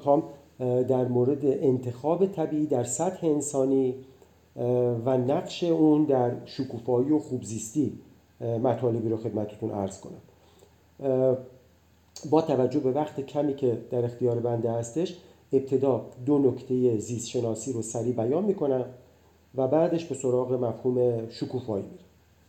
میخوام در مورد انتخاب طبیعی در سطح انسانی و نقش اون در شکوفایی و خوبزیستی مطالبی رو خدمتتون عرض کنم. با توجه به وقت کمی که در اختیار بنده هستش، ابتدا 2 نکته زیست شناسی رو سریع بیان میکنم و بعدش به سراغ مفهوم شکوفایی میرم.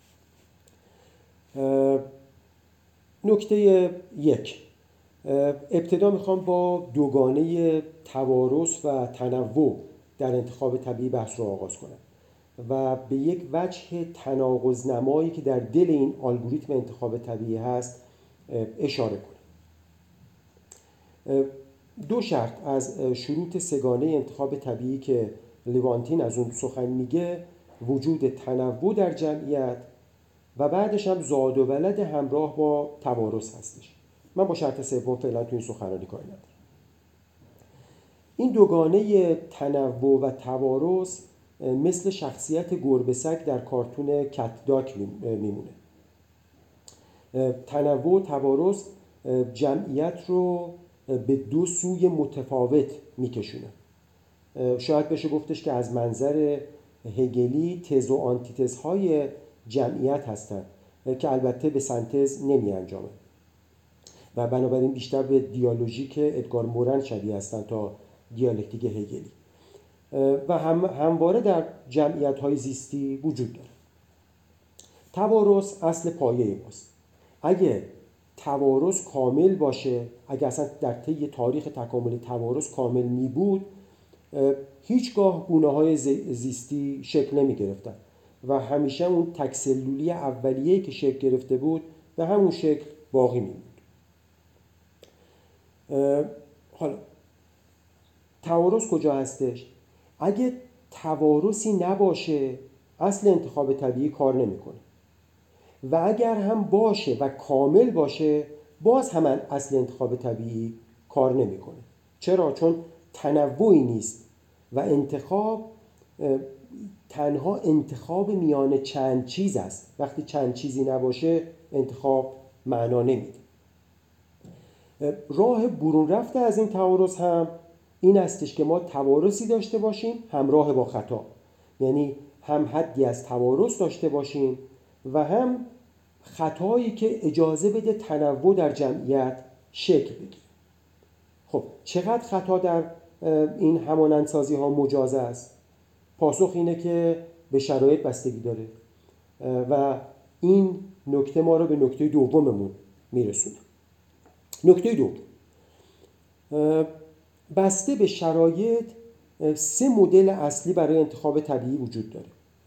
نکته 1، ابتدا میخوام با دوگانه توارث و تنوع در انتخاب طبیعی بحث رو آغاز کنم و به یک وجه تناقض نمایی که در دل این الگوریتم انتخاب طبیعی هست اشاره کنم. 2 شرط از شروط سگانه انتخاب طبیعی که لیوانتین از اون سخن میگه، وجود تنوع در جمعیت و بعدش هم زاد و ولد همراه با توارث هستش. من با شرط سوم فعلا تو این سخنرانی کاری ندارم. این دوگانه تنوع و توارث مثل شخصیت گربه سگ در کارتون کت داک میمونه. تنوع و توارث جمعیت رو به 2 سوی متفاوت میکشونه. شاید بشه گفتش که از منظر هگلی تز و آنتیتزهای جمعیت هستند که البته به سنتز نمی انجامه و بنابراین بیشتر به دیالوژیک ادگار مورن شبیه هستند تا دیالکتیک هگلی و همواره در جمعیت‌های زیستی وجود داره. توارث اصل پایه ماست. اگه توارث کامل باشه، اگه اصلا در طی تاریخ تکامل توارث کامل می بود، هیچگاه گونه‌های زیستی شکل نمی گرفتن و همیشه اون تکسلولی اولیه‌ای که شکل گرفته بود به همون شکل باقی می بود. حالا توارث کجا هستش؟ اگه توارثی نباشه، اصل انتخاب طبیعی کار نمی‌کنه و اگر هم باشه و کامل باشه، باز هم اصل انتخاب طبیعی کار نمی‌کنه. چرا؟ چون تنوعی نیست و انتخاب تنها انتخاب میان چند چیز است. وقتی چند چیزی نباشه، انتخاب معنا نمیده. راه برون رفته از این توارث هم این استش که ما توارثی داشته باشیم همراه با خطا، یعنی هم حدی از توارث داشته باشیم و هم خطایی که اجازه بده تنوع در جمعیت شکل بگیره. خب چقدر خطا در این همانندسازی ها مجاز است؟ پاسخ اینه که به شرایط بستگی داره و این نکته ما رو به نکته دوممون میرسونه. نکته دوم، بسته به شرایط 3 مدل اصلی برای انتخاب طبیعی وجود داره.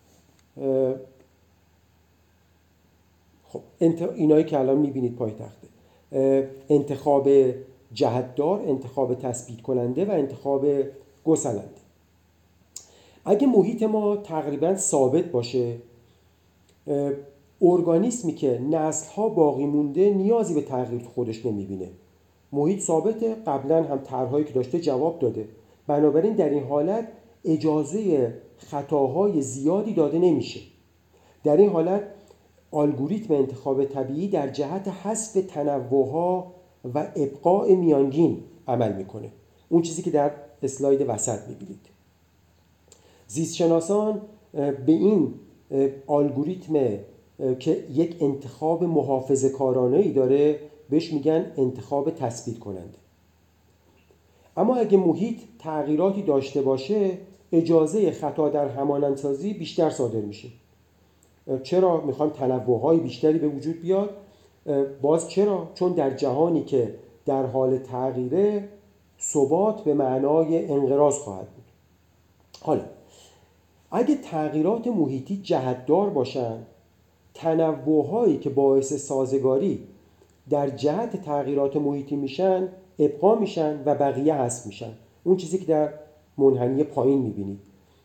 خب اینایی که الان میبینید پای تخته: انتخاب جهتدار، انتخاب تثبیت کننده و انتخاب گسلنده. اگه محیط ما تقریبا ثابت باشه، ارگانیسمی که نسل‌ها باقی مونده نیازی به تغییر خودش نمیبینه. محیط ثابته، قبلا هم طرح‌هایی که داشته جواب داده. بنابراین در این حالت اجازه خطاهای زیادی داده نمیشه. در این حالت الگوریتم انتخاب طبیعی در جهت حذف تنوع‌ها و ابقاء میانگین عمل میکنه. اون چیزی که در اسلاید وسط میبینید. زیستشناسان به این الگوریتم که یک انتخاب محافظه‌کارانه‌ای داره بهش میگن انتخاب تثبیت کننده. اما اگه محیط تغییراتی داشته باشه، اجازه خطا در همانندسازی بیشتر صادر میشه. چرا؟ میخوان تنوع‌های بیشتری به وجود بیاد. باز چرا؟ چون در جهانی که در حال تغییره، ثبات به معنای انقراض خواهد بود. حالا اگه تغییرات محیطی جهتدار باشن، تنوع‌هایی که باعث سازگاری در جهت تغییرات محیطی میشن ابقا میشن و بقیه حذف میشن. اون چیزی که در منحنی پایین میبینید.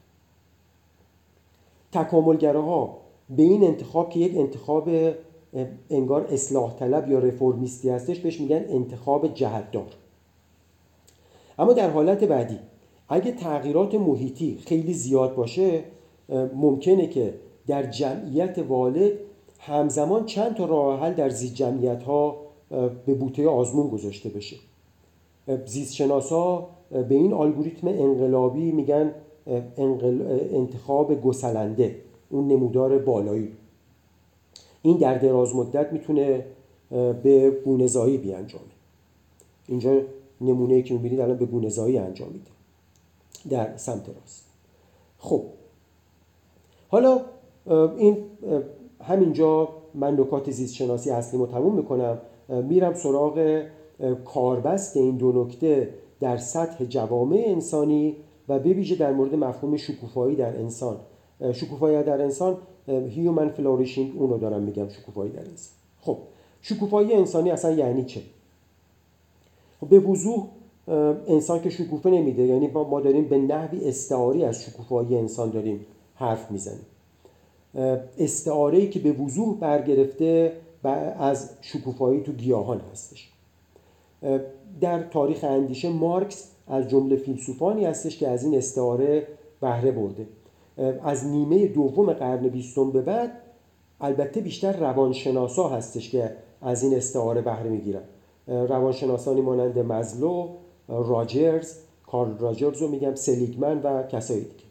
تکاملگراها به این انتخاب که یک انتخاب انگار اصلاح طلب یا رفرمیستی هستش بهش میگن انتخاب جهتدار. اما در حالت بعدی اگه تغییرات محیطی خیلی زیاد باشه، ممکنه که در جمعیت والد همزمان چند تا راه حل در زیر جمعیت ها به بوته آزمون گذاشته بشه. زیستشناسا به این الگوریتم انقلابی میگن انتخاب گسلنده، اون نمودار بالایی. این در دراز مدت میتونه به گونه‌زایی بیانجامه. اینجا نمونه‌ای که می‌بینید الان به گونه‌زایی انجام میده در سمت راست. خب حالا این همینجا من نکات زیست شناسی اصلیمو تموم میکنم، میرم سراغ کاربست این دو نکته در سطح جوامع انسانی و به ویژه در مورد مفهوم شکوفایی در انسان. شکوفایی در انسان، هیومن فلوریشینگ، اونو دارم میگم، شکوفایی در انسان. خب شکوفایی انسانی اصلا یعنی چه؟ به وضوح انسان که شکوفه نمیده، یعنی ما داریم به نحوی استعاری از شکوفایی انسان داریم حرف میزنیم. استعاره‌ای که به وضوح برگرفته از شکوفایی تو گیاهان هستش. در تاریخ اندیشه مارکس از جمله فیلسوفانی هستش که از این استعاره بهره برده. از نیمه دوم قرن 20 به بعد البته بیشتر روانشناسا هستش که از این استعاره بهره میگیرن. روانشناسانی مانند مزلو، راجرز، کارل راجرز رو میگم، سلیگمن و کسایی دیگه.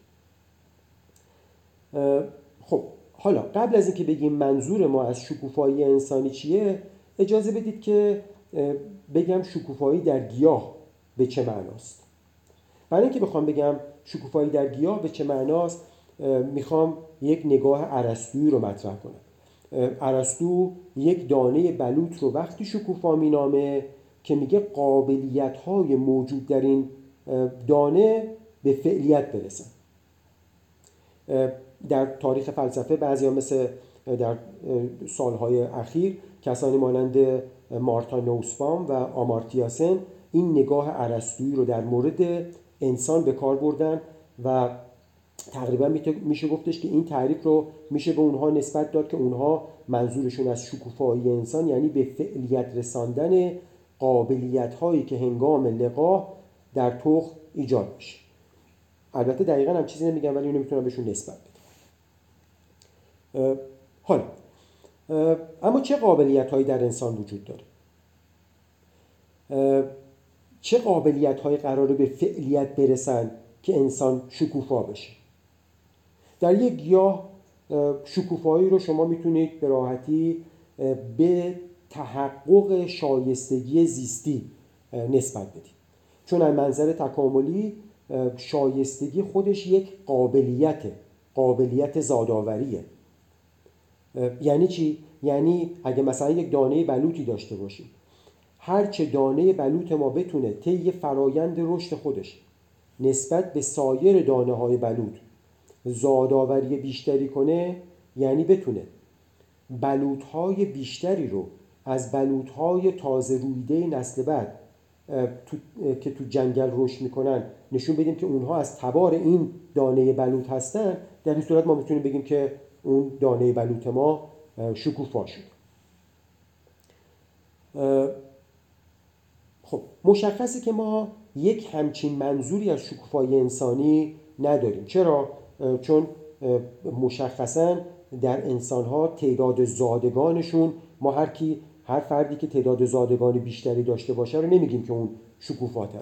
خب حالا قبل از اینکه بگیم منظور ما از شکوفایی انسانی چیه، اجازه بدید که بگم شکوفایی در گیاه به چه معناست. برای اینکه بخوام بگم شکوفایی در گیاه به چه معناست، میخوام یک نگاه ارسطویی رو مطرح کنم. ارسطو یک دانه بلوط رو وقتی شکوفا مینامه که میگه قابلیت‌های موجود در این دانه به فعلیت برسن. در تاریخ فلسفه بعضیا مثل در سالهای اخیر کسانی مانند مارتا نوسبام و آمارتیا سن این نگاه ارسطویی رو در مورد انسان به کار بردن و تقریبا میشه گفتش که این تعریف رو میشه به اونها نسبت داد که اونها منظورشون از شکوفایی انسان یعنی به فعلیت رساندن قابلیت هایی که هنگام لقاح در تخم ایجاد میشه. البته دقیقاً هم چیزی نمیگم ولی اینو میتونم بهشون نسبت بدم. حالا اما چه قابلیت هایی در انسان وجود داره؟ چه قابلیت هایی قراره به فعلیت برسن که انسان شکوفا بشه؟ در یک گیاه شکوفایی رو شما میتونید به راحتی به تحقق شایستگی زیستی نسبت بدید، چون از منظر تکاملی شایستگی خودش یک قابلیت زادآوریه. یعنی چی؟ یعنی اگه مثلا یک دانه بلوطی داشته باشیم، هرچه دانه بلوط ما بتونه طی فرایند رشد خودش نسبت به سایر دانه های بلوط زادآوری بیشتری کنه، یعنی بتونه بلوط‌های بیشتری رو از بلوط‌های تازه رویده نسل بعد که تو جنگل رشد میکنن نشون بدیم که اونها از تبار این دانه بلوط هستن، در این صورت ما میتونیم بگیم که اون دانه بلوط ما شکوفا شد. خب مشخصه که ما یک همچین منظوری از شکوفایی انسانی نداریم. چرا؟ چون مشخصاً در انسان‌ها تعداد زادگانشون، ما هر فردی که تعداد زادگان بیشتری داشته باشه رو نمیگیم که اون شکوفاتره.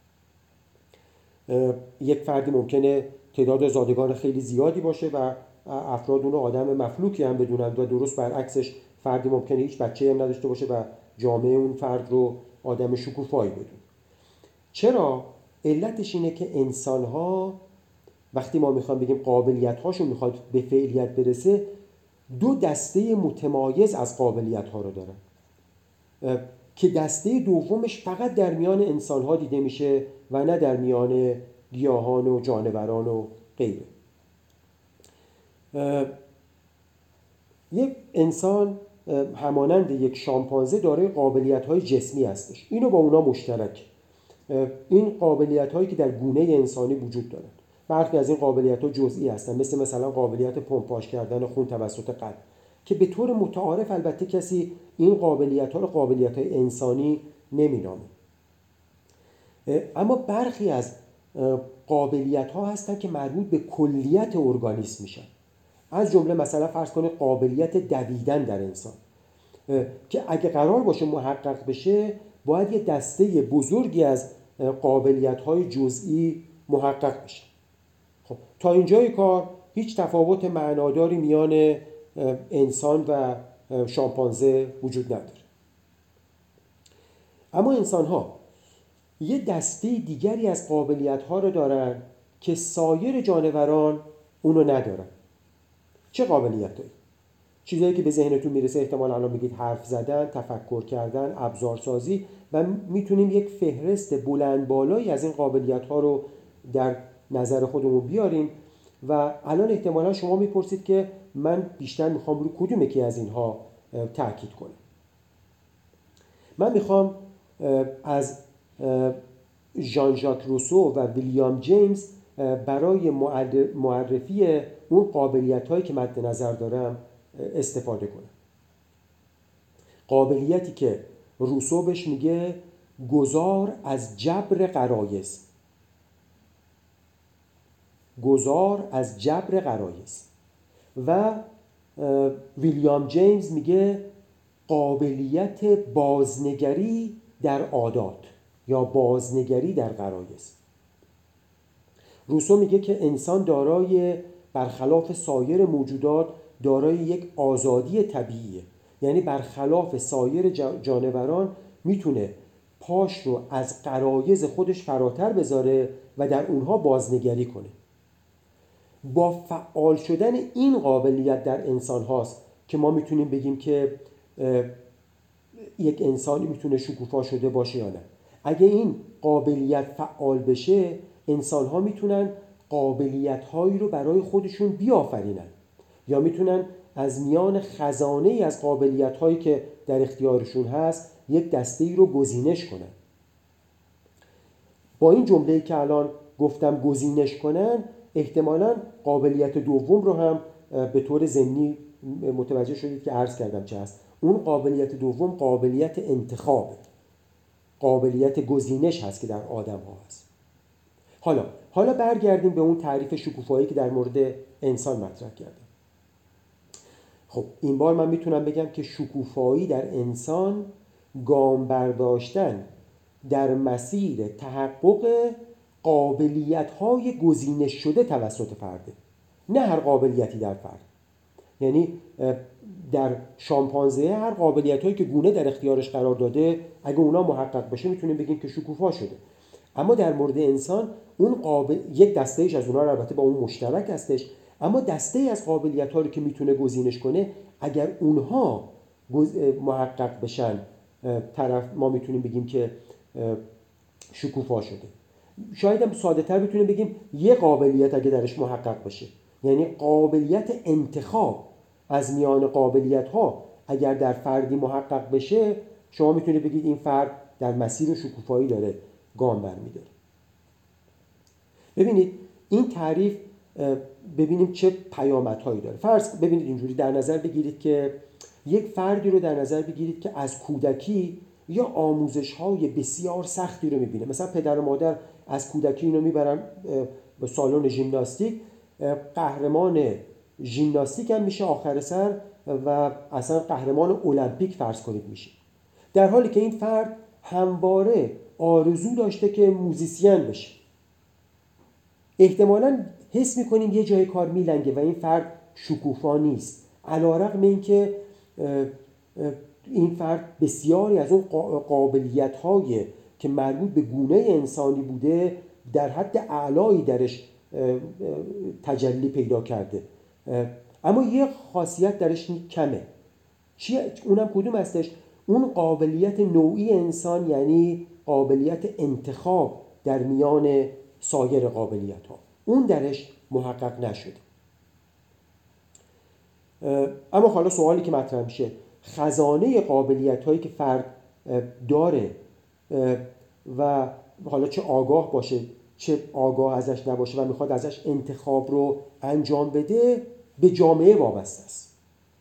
یک فردی ممکنه تعداد زادگان خیلی زیادی باشه و افراد اون رو آدم مفلوکی هم بدونن و درست برعکسش فردی ممکنه هیچ بچه‌ای هم نداشته باشه و جامعه اون فرد رو آدم شکوفایی بدونه. چرا؟ علتش اینه که انسان‌ها وقتی ما میخوام بگیم قابلیت‌هاشون میخواد به فعلیت برسه، دو دسته متمایز از قابلیت‌ها رو دارن که دسته دومش فقط در میان انسان‌ها دیده میشه و نه در میان گیاهان و جانوران و غیره. یک انسان همانند یک شامپانزه دارای قابلیت‌های جسمی هستش. اینو با اونا مشترک. این قابلیت‌هایی که در گونه انسانی وجود دارن. برخی از این قابلیت‌ها جزئی هستن، مثلا قابلیت پمپاژ کردن خون توسط قلب که به طور متعارف البته کسی این قابلیت‌ها رو قابلیت‌های انسانی نمی‌نامه. اما برخی از قابلیت‌ها هستن که مربوط به کلیت ارگانیسم میشن. از جمله مثلا فرض کنید قابلیت دویدن در انسان که اگه قرار باشه محقق بشه باید یه دسته بزرگی از قابلیت‌های جزئی محقق بشه. خب تا اینجای کار هیچ تفاوت معناداری میان انسان و شامپانزه وجود نداره. اما انسان‌ها یه دسته دیگری از قابلیت‌ها رو دارن که سایر جانوران اونو ندارن. چه قابلیتایی؟ چیزایی که به ذهنتون میرسه احتمال الان میگید حرف زدن، تفکر کردن، ابزارسازی، و میتونیم یک فهرست بلند بالایی از این قابلیت‌ها رو در نظر خودمون بیاریم و الان احتمالا شما میپرسید که من بیشتر میخوام روی کدوم یکی از اینها تاکید کنم. من میخوام از ژان ژاک روسو و ویلیام جیمز برای معرفی اون قابلیت‌هایی که مد نظر دارم استفاده کنم. قابلیتی که روسو بهش میگه گذار از جبر غرایز. گذار از جبر غرایز. و ویلیام جیمز میگه قابلیت بازنگری در عادات یا بازنگری در غرایز. روسو میگه که انسان دارای برخلاف سایر موجودات دارای یک آزادی طبیعیه، یعنی برخلاف سایر جانوران میتونه پاش رو از غرایز خودش فراتر بذاره و در اونها بازنگری کنه. با فعال شدن این قابلیت در انسان هاست که ما میتونیم بگیم که یک انسانی میتونه شکوفا شده باشه یا نه. اگه این قابلیت فعال بشه، انسان ها میتونن قابلیت هایی رو برای خودشون بیافرینن یا میتونن از میان خزانه ای از قابلیت هایی که در اختیارشون هست یک دسته ای رو گزینش کنن. با این جمله‌ای که الان گفتم گزینش کنن، احتمالاً قابلیت دوم رو هم به طور ضمنی متوجه شدید که عرض کردم چه هست. اون قابلیت دوم قابلیت انتخابه، قابلیت گزینش هست که در آدم ها هست. حالا برگردیم به اون تعریف شکوفایی که در مورد انسان مطرح کردم. خب این بار من میتونم بگم که شکوفایی در انسان گام برداشتن در مسیر تحقق قابلیت‌های گزینش شده توسط فرده، نه هر قابلیتی در فرد. یعنی در شامپانزه هر قابلیت‌هایی که گونه در اختیارش قرار داده اگه اونا محقق بشه میتونیم بگیم که شکوفا شده. اما در مورد انسان اون یک دسته‌ایش از اونها البته با اون مشترک هستش، اما دسته‌ای از قابلیت‌ها رو که میتونه گزینش کنه اگر اونها محقق بشن ما میتونیم بگیم که شکوفا شده. شاید هم ساده تر بتونیم بگیم یه قابلیت اگه درش محقق بشه، یعنی قابلیت انتخاب از میان قابلیت ها اگر در فردی محقق بشه، شما میتونید بگید این فرد در مسیر شکوفایی داره گام برمی‌داره. ببینید این تعریف ببینیم چه پیامدهایی داره. فرض ببینید اینجوری در نظر بگیرید که یک فردی رو در نظر بگیرید که از کودکی یا آموزش‌های بسیار سختی رو می‌بینه. مثلا پدر و مادر از کودکی اینو میبرن به سالن ژیمناستیک، قهرمان ژیمناستیک هم میشه آخر سر و اصلا قهرمان المپیک فرض کنید میشه، در حالی که این فرد همواره آرزو داشته که موزیسین بشه. احتمالاً حس میکنیم یه جای کار میلنگه و این فرد شکوفا نیست، علی‌رغم اینکه این فرد بسیاری از اون قابلیت‌های که مربوط به گونه انسانی بوده در حد اعلایی درش تجلی پیدا کرده، اما یه خاصیت درش کمه. اونم کدوم هستش؟ اون قابلیت نوعی انسان، یعنی قابلیت انتخاب در میان سایر قابلیت ها، اون درش محقق نشده. اما حالا سوالی که مطرح میشه، خزانه قابلیت هایی که فرد داره و حالا چه آگاه باشه چه آگاه ازش نباشه و میخواد ازش انتخاب رو انجام بده، به جامعه وابسته است.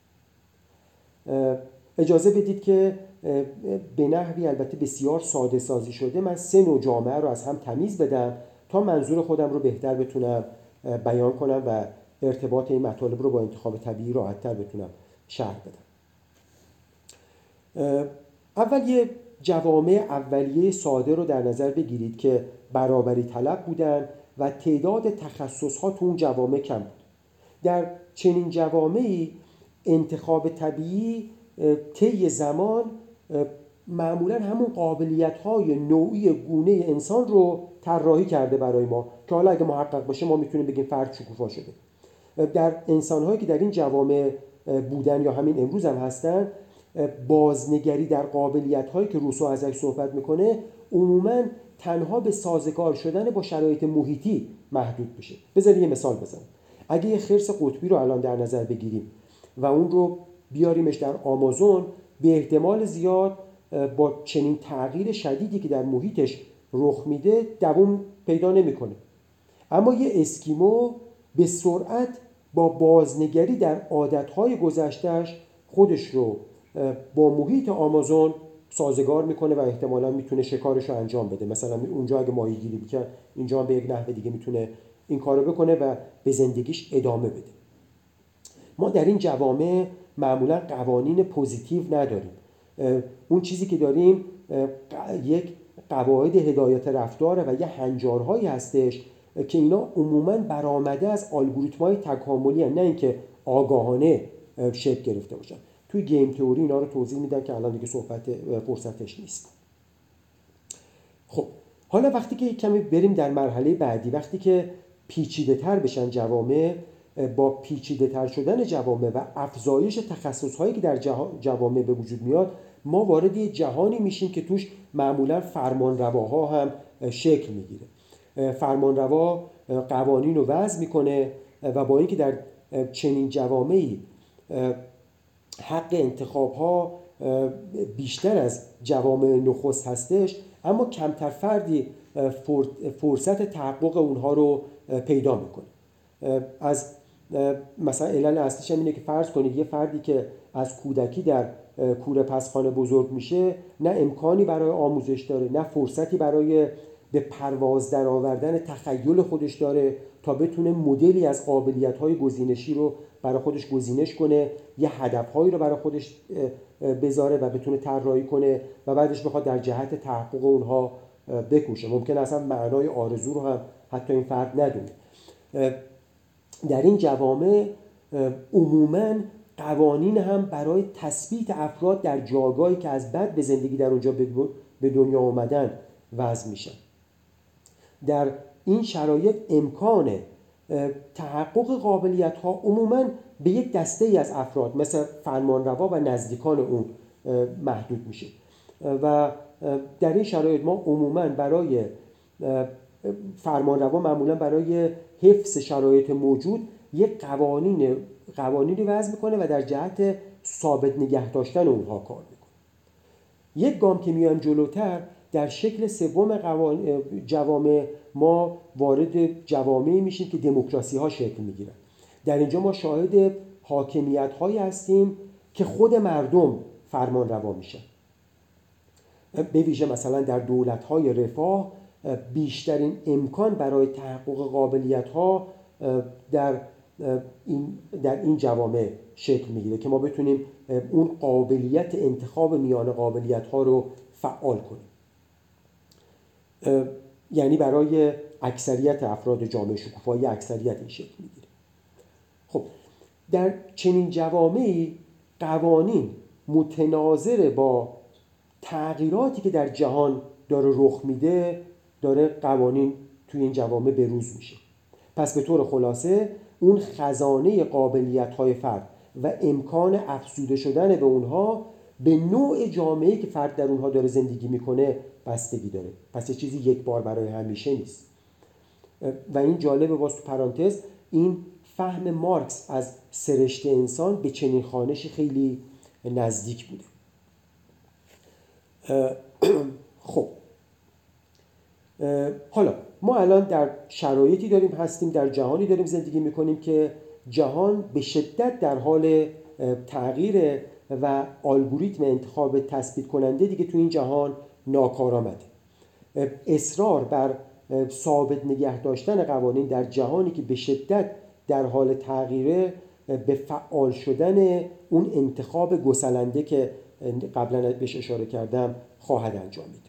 اجازه بدید که به نحوی البته بسیار ساده سازی شده من 3 نوع جامعه رو از هم تمیز بدم تا منظور خودم رو بهتر بتونم بیان کنم و ارتباط این مطالب رو با انتخاب طبیعی راحت‌تر بتونم شرح بدم. اول یه جوامع اولیه ساده رو در نظر بگیرید که برابری طلب بودن و تعداد تخصص‌ها تو اون جوامع کم بود. در چنین جوامعی انتخاب طبیعی طی زمان معمولا همون قابلیت‌های نوعی گونه انسان رو طراحی کرده برای ما که حالا اگه محقق باشه ما میتونیم بگیم فرد شکوفا شده. در انسان‌هایی که در این جوامع بودن یا همین امروز هم هستن، بازنگری در قابلیت‌هایی که روسو ازش صحبت میکنه عموماً تنها به سازگار شدن با شرایط محیطی محدود بشه. بذارید یه مثال بزنم. اگه یه خرس قطبی رو الان در نظر بگیریم و اون رو بیاریمش در آمازون، به احتمال زیاد با چنین تغییر شدیدی که در محیطش رخ میده دوام پیدا نمیکنه. اما یه اسکیمو به سرعت با بازنگری در عادتهای گذشتهش خودش رو با محیط آمازون سازگار میکنه و احتمالاً میتونه شکارش رو انجام بده. مثلا اونجا اگه ماهیگیری میکنه اینجا به یک نحو دیگه میتونه این کارو بکنه و به زندگیش ادامه بده. ما در این جوامع معمولاً قوانین پوزیتیو نداریم. اون چیزی که داریم یک قواعد هدایت رفتاره و یه هنجارهایی هستش که اینا عموماً برآمده از الگوریتم‌های تکاملی هستند، نه اینکه آگاهانه شکل گرفته باشن. توی گیم تئوری اینا رو توضیح میدن که الان دیگه فرصتش نیست. خب حالا وقتی که کمی بریم در مرحله بعدی، وقتی که پیچیده‌تر بشن جوامع، با پیچیده‌تر شدن جوامع و افزایش تخصص‌هایی که در جوامع به وجود میاد، ما وارد یه جهانی میشیم که توش معمولاً فرمانرواها هم شکل میگیره. فرمانروا قوانین رو وضع میکنه و با اینکه در چنین جوامعی حق انتخاب‌ها بیشتر از جوامع نخست هستش، اما کمتر فردی فرصت تحقق اونها رو پیدا میکنه. از مثلا علل اصلیش هم اینه که فرض کنید یه فردی که از کودکی در کوره پسخانه بزرگ میشه، نه امکانی برای آموزش داره، نه فرصتی برای به پرواز در آوردن تخیل خودش داره تا بتونه مدلی از قابلیت‌های گزینشی رو برای خودش گزینش کنه، یه هدف‌هایی رو برای خودش بذاره و بتونه طراحی کنه و بعدش بخواد در جهت تحقق اونها بکوشه. ممکن اصلا معنای آرزو رو هم حتی این فرد ندونه. در این جوامع عموماً قوانین هم برای تثبیت افراد در جایگاهی که از بد به زندگی در اونجا به دنیا آمدن وضع میشن. در این شرایط امکان تحقق قابلیت‌ها عموماً به یک دسته‌ای از افراد مثل فرمانروا و نزدیکان اون محدود میشه و در این شرایط ما عموماً برای فرمانروا معمولاً برای حفظ شرایط موجود یک قوانینی وضع میکنه و در جهت ثابت نگه داشتن اونها کار میکنه. یک گام که میایم جلوتر، در شکل سوم جوامع ما وارد جوامعی میشیم که دموکراسی ها شکل میگیرن. در اینجا ما شاهد حاکمیت هایی هستیم که خود مردم فرمان روا میشن. به ویژه مثلا در دولت های رفاه بیشترین امکان برای تحقق قابلیت ها در این جوامع شکل میگیره که ما بتونیم اون قابلیت انتخاب میان قابلیت ها رو فعال کنیم. یعنی برای اکثریت افراد جامعه شکوفایی اکثریت این شکل میگیره. خب در چنین جوامعی قوانین متناظر با تغییراتی که در جهان داره رخ میده، داره قوانین توی این جوامع بروز میشه. پس به طور خلاصه اون خزانه قابلیت‌های فرد و امکان افزوده شدن به اونها به نوع جامعه‌ای که فرد در اونها داره زندگی میکنه بستگی داره. پس یه چیزی یک بار برای همیشه نیست. و این جالبه، باز تو پرانتز، این فهم مارکس از سرشت انسان به چنین خوانشی خیلی نزدیک بوده. خب حالا ما الان در شرایطی هستیم، در جهانی داریم زندگی میکنیم که جهان به شدت در حال تغییر و الگوریتم انتخاب تثبیت کننده دیگه تو این جهان ناکارآمده. اصرار بر ثابت نگه داشتن قوانین در جهانی که به شدت در حال تغییره به فعال شدن اون انتخاب گسلنده که قبلا بهش اشاره کردم خواهد انجامید.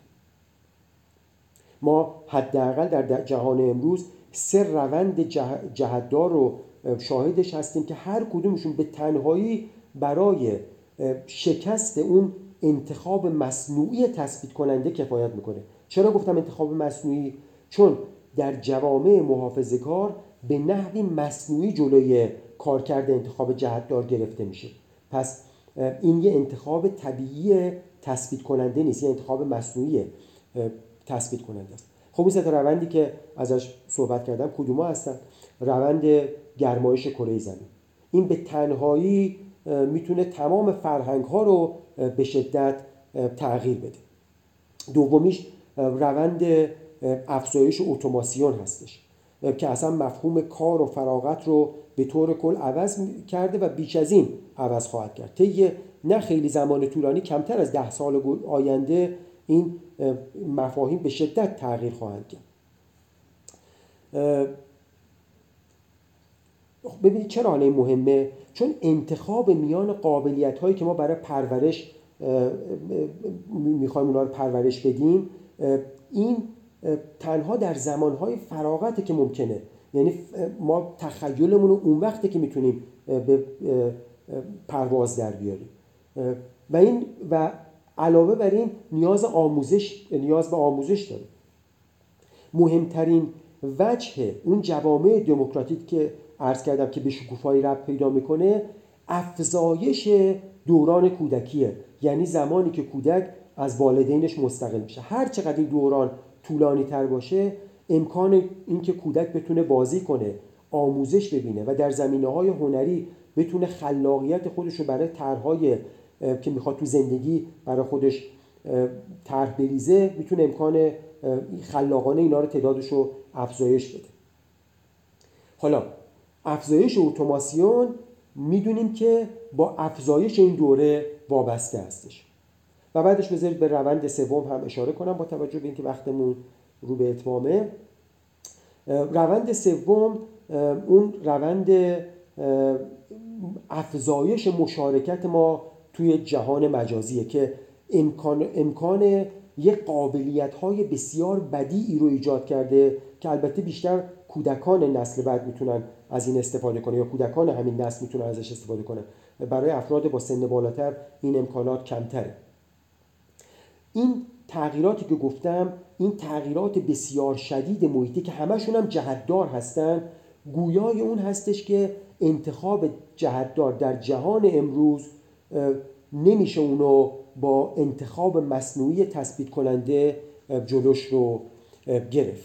ما حداقل در جهان امروز 3 روند جهت‌دار رو شاهدش هستیم که هر کدومشون به تنهایی برای شکست اون انتخاب مصنوعی تثبیت کننده کفایت میکنه. چرا گفتم انتخاب مصنوعی؟ چون در جوامع محافظه‌کار به نحوی مصنوعی جلوی کارکرد انتخاب جهت‌دار گرفته میشه. پس این یه انتخاب طبیعی تثبیت کننده نیست، یه انتخاب مصنوعی تثبیت کننده است. خب این 3 روندی که ازش صحبت کردم کدوما هستن؟ روند گرمایش کره زمین، این به تنهایی میتونه تمام فرهنگ ها رو به شدت تغییر بده. دومیش روند افزایش اتوماسیون هستش که اصلا مفهوم کار و فراغت رو به طور کل عوض کرده و بیش از این عوض خواهد کرد. طی نه خیلی زمان طولانی، کمتر از 10 سال آینده، این مفاهیم به شدت تغییر خواهند کرد. ببینید چرا حالا این مهمه؟ چون انتخاب میان قابلیت هایی که ما برای پرورش میخوایم اونا رو پرورش بدیم، این تنها در زمانهای فراغته که ممکنه. یعنی ما تخیلمون رو اون وقته که میتونیم به پرواز در بیاریم و علاوه بر این نیاز به آموزش داریم. مهمترین وجه اون جوامع دموکراتیک که عرض کردم که به شکوفایی ربط پیدا میکنه، افزایش دوران کودکیه. یعنی زمانی که کودک از والدینش مستقل میشه. هر چقدر این دوران طولانی تر باشه، امکان اینکه کودک بتونه بازی کنه، آموزش ببینه و در زمینه‌های هنری بتونه خلاقیت خودش رو برای طرح‌های که میخواد تو زندگی برای خودش طرح بریزه، میتونه امکان خلاقانه اینا رو تعدادش رو افزایش بده. حالا افزایش اتوماسیون میدونیم که با افزایش این دوره وابسته هستش. و بعدش بذارید به روند سوم هم اشاره کنم با توجه به اینکه وقتمون رو به اتمامه. روند سوم اون روند افزایش مشارکت ما توی جهان مجازیه که امکان یک قابلیت‌های بسیار بدیعی رو ایجاد کرده که البته بیشتر کودکان نسل بعد میتونن از این استفاده کنن یا کودکان همین نسل میتونن ازش استفاده کنن. برای افراد با سن بالاتر این امکانات کمتره. این تغییراتی که گفتم، این تغییرات بسیار شدید محیطی که همشون هم جهت‌دار هستن، گویای اون هستش که انتخاب جهت‌دار در جهان امروز نمیشه اونو با انتخاب مصنوعی تثبیت کننده جلوش رو گرفت.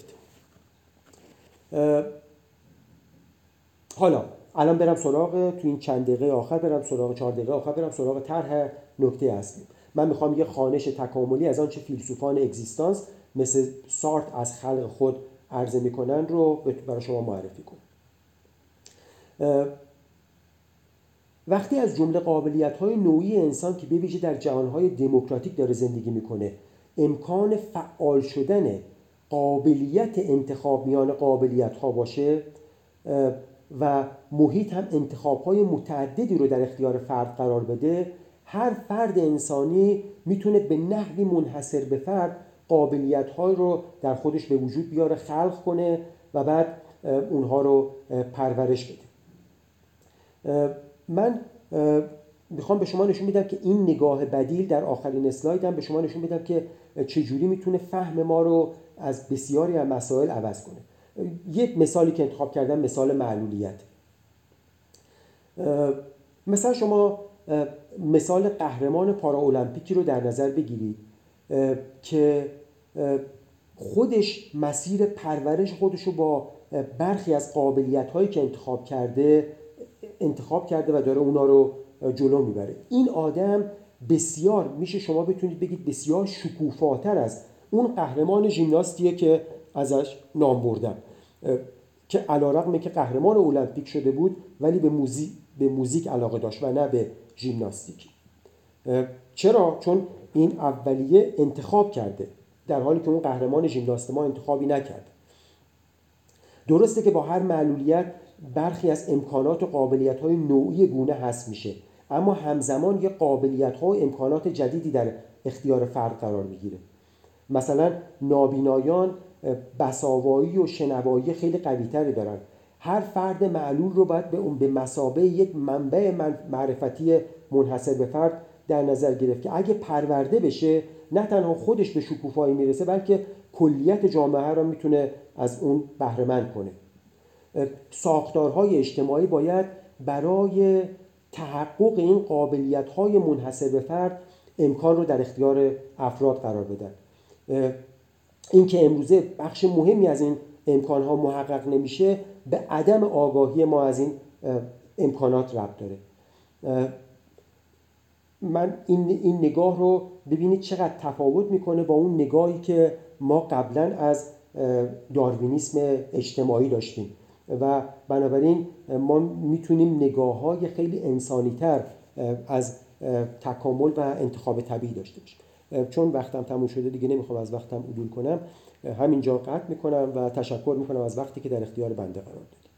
حالا الان برم سراغ تو این چند دقیقه آخر، برم سراغ 4 دقیقه آخر، برم سراغ طرح نکته اصلی. من میخوام یه خوانش تکاملی از آنچه فیلسوفان اگزیستانس مثل سارت از خلق خود عرضه میکنن رو برای شما معرفی کنم. وقتی از جمله قابلیت‌های نوعی انسان که به ویژه در جهان‌های دموکراتیک داره زندگی میکنه، امکان فعال شدن قابلیت انتخاب میان قابلیت‌ها باشه و محیط هم انتخاب‌های متعددی رو در اختیار فرد قرار بده، هر فرد انسانی میتونه به نحوی منحصر به فرد قابلیت‌های رو در خودش به وجود بیاره، خلق کنه و بعد اونها رو پرورش بده. من میخوام به شما نشون بدم که این نگاه بدیل در آخرین اسلایدم به شما نشون بدم که چجوری میتونه فهم ما رو از بسیاری از مسائل عوض کنه. یک مثالی که انتخاب کردم مثال معلولیت. مثلا شما مثال قهرمان پاراالمپیکی رو در نظر بگیرید که خودش مسیر پرورش خودش رو با برخی از قابلیت‌هایی که انتخاب کرده و داره اونا رو جلو میبره. این آدم بسیار میشه شما بتونید بگید بسیار شکوفاتر از اون قهرمان ژیمناستیه که ازش نام بردم که علیرغم که قهرمان المپیک شده بود ولی به موزیک علاقه داشت و نه به ژیمناستیک. چرا؟ چون این اولیه انتخاب کرده در حالی که اون قهرمان ژیمناست ما انتخابی نکرد. درسته که با هر معلولیت برخی از امکانات و قابلیت‌های نوعی گونه هست میشه، اما همزمان یه قابلیت‌ها و امکانات جدیدی در اختیار فرد قرار میگیره. مثلا نابینایان بساوایی و شنوایی خیلی قوی‌تری دارن. هر فرد معلول رو باید به مثابه یک منبع معرفتی منحصر به فرد در نظر گرفت که اگه پرورده بشه نه تنها خودش به شکوفایی میرسه بلکه کلیت جامعه را میتونه از اون بهره مند کنه. ساختارهای اجتماعی باید برای تحقق این قابلیت‌های منحصر به فرد امکان رو در اختیار افراد قرار بدن. این که امروزه بخش مهمی از این امکان‌ها محقق نمیشه به عدم آگاهی ما از این امکانات ربط داره. من این نگاه رو ببینید چقدر تفاوت میکنه با اون نگاهی که ما قبلا از داروینیسم اجتماعی داشتیم و بنابراین ما میتونیم نگاه‌های خیلی انسانی‌تر از تکامل و انتخاب طبیعی داشته باشیم. چون وقتم تموم شده دیگه نمیخوام از وقتم عدول کنم، همینجا قطع میکنم و تشکر میکنم از وقتی که در اختیار بنده قرار دادید.